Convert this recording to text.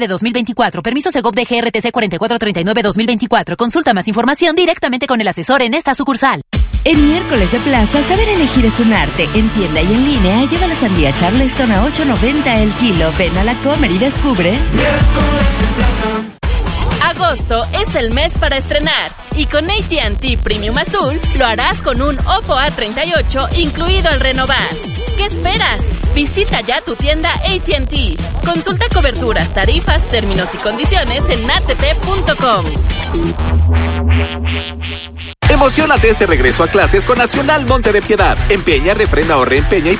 de 2024. Permiso Segov de GRTC 4439-2024. Consulta más información directamente con el asesor en esta sucursal. En miércoles de plaza, saber elegir es un arte. En tienda y en línea, lleva la sandía Charleston a $8.90 el kilo. Ven a la Comer y descubre. Miércoles en plaza. Agosto es el mes para estrenar y con AT&T Premium Azul lo harás con un Oppo A38 incluido al renovar. ¿Qué esperas? Visita ya tu tienda AT&T. Consulta coberturas, tarifas, términos y condiciones en att.com. Emociónate este regreso a clases con Nacional Monte de Piedad. Empeña, refrenda o reempeña y